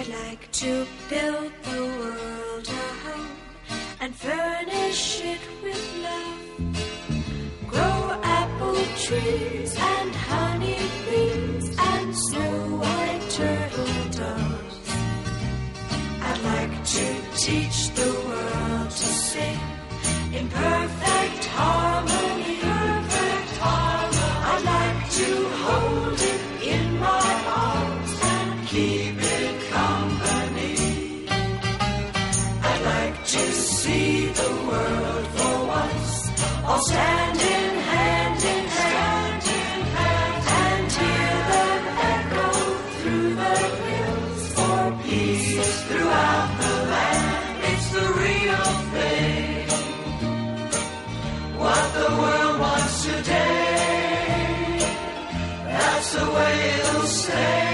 like to build the world a home and furnish it with love. Grow apple trees and honey bees and snow white turtle doves. I'd like to teach the world to sing in perfect harmony. Perfect harmony. I'd like to hold it in my arms and keep it company. I'd like to see the world for once, all standing hand in hand, and hear them echo through the hills for peace throughout the land. It's the real thing, what the world wants today. That's the way it'll stay.